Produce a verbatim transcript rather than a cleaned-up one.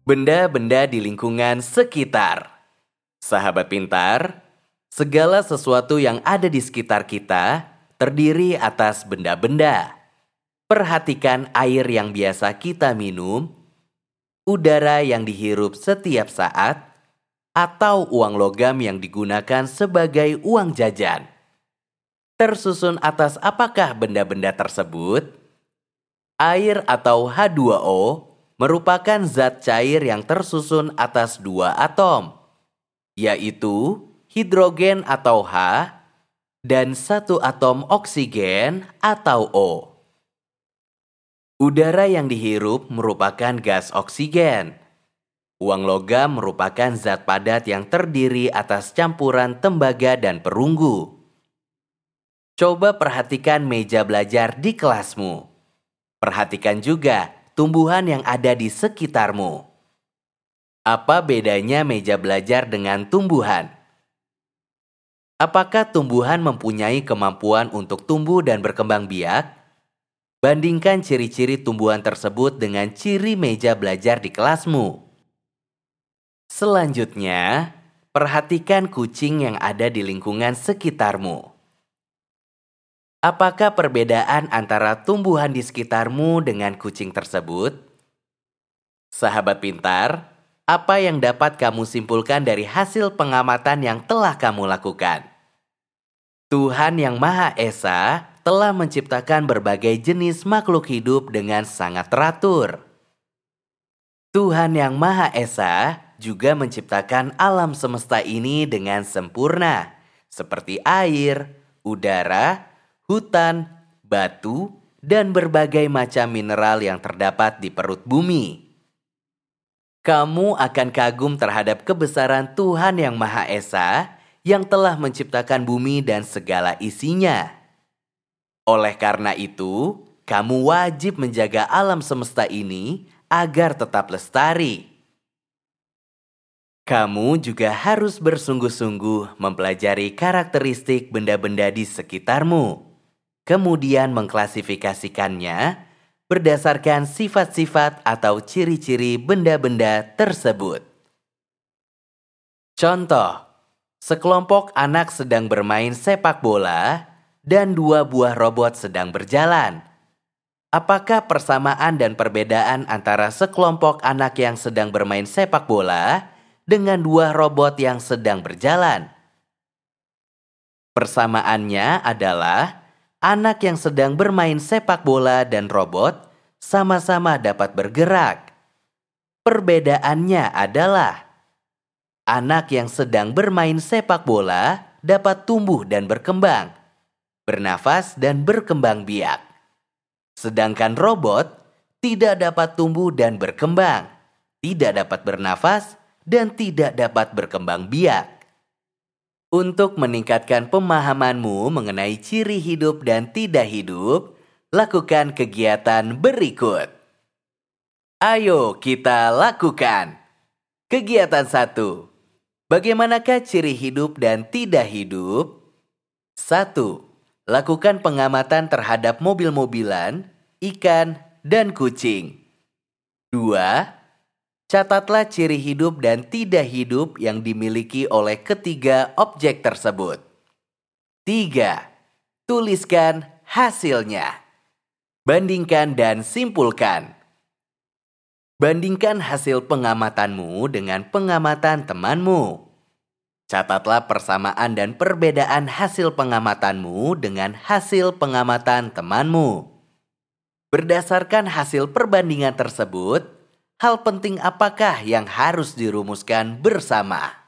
Benda-benda di lingkungan sekitar. Sahabat pintar, segala sesuatu yang ada di sekitar kita terdiri atas benda-benda. Perhatikan air yang biasa kita minum, udara yang dihirup setiap saat, atau uang logam yang digunakan sebagai uang jajan. Tersusun atas apakah benda-benda tersebut? Air atau H dua O merupakan zat cair yang tersusun atas dua atom, yaitu hidrogen atau H dan satu atom oksigen atau O. Udara yang dihirup merupakan gas oksigen. Uang logam merupakan zat padat yang terdiri atas campuran tembaga dan perunggu. Coba perhatikan meja belajar di kelasmu. Perhatikan juga tumbuhan yang ada di sekitarmu. Apa bedanya meja belajar dengan tumbuhan? Apakah tumbuhan mempunyai kemampuan untuk tumbuh dan berkembang biak? Bandingkan ciri-ciri tumbuhan tersebut dengan ciri meja belajar di kelasmu. Selanjutnya, perhatikan kucing yang ada di lingkungan sekitarmu. Apakah perbedaan antara tumbuhan di sekitarmu dengan kucing tersebut? Sahabat pintar, apa yang dapat kamu simpulkan dari hasil pengamatan yang telah kamu lakukan? Tuhan Yang Maha Esa telah menciptakan berbagai jenis makhluk hidup dengan sangat teratur. Tuhan Yang Maha Esa juga menciptakan alam semesta ini dengan sempurna, seperti air, udara, hutan, batu, dan berbagai macam mineral yang terdapat di perut bumi. Kamu akan kagum terhadap kebesaran Tuhan Yang Maha Esa yang telah menciptakan bumi dan segala isinya. Oleh karena itu, kamu wajib menjaga alam semesta ini agar tetap lestari. Kamu juga harus bersungguh-sungguh mempelajari karakteristik benda-benda di sekitarmu. Kemudian mengklasifikasikannya berdasarkan sifat-sifat atau ciri-ciri benda-benda tersebut. Contoh, sekelompok anak sedang bermain sepak bola dan dua buah robot sedang berjalan. Apakah persamaan dan perbedaan antara sekelompok anak yang sedang bermain sepak bola dengan dua robot yang sedang berjalan? Persamaannya adalah anak yang sedang bermain sepak bola dan robot sama-sama dapat bergerak. Perbedaannya adalah anak yang sedang bermain sepak bola dapat tumbuh dan berkembang, bernafas dan berkembang biak. Sedangkan robot tidak dapat tumbuh dan berkembang, tidak dapat bernafas, dan tidak dapat berkembang biak. Untuk meningkatkan pemahamanmu mengenai ciri hidup dan tidak hidup, lakukan kegiatan berikut. Ayo kita lakukan. Kegiatan satu. Bagaimanakah ciri hidup dan tidak hidup? satu. Lakukan pengamatan terhadap mobil-mobilan, ikan, dan kucing. dua. Catatlah ciri hidup dan tidak hidup yang dimiliki oleh ketiga objek tersebut. tiga. Tuliskan hasilnya. Bandingkan dan simpulkan. Bandingkan hasil pengamatanmu dengan pengamatan temanmu. Catatlah persamaan dan perbedaan hasil pengamatanmu dengan hasil pengamatan temanmu. Berdasarkan hasil perbandingan tersebut, hal penting apakah yang harus dirumuskan bersama?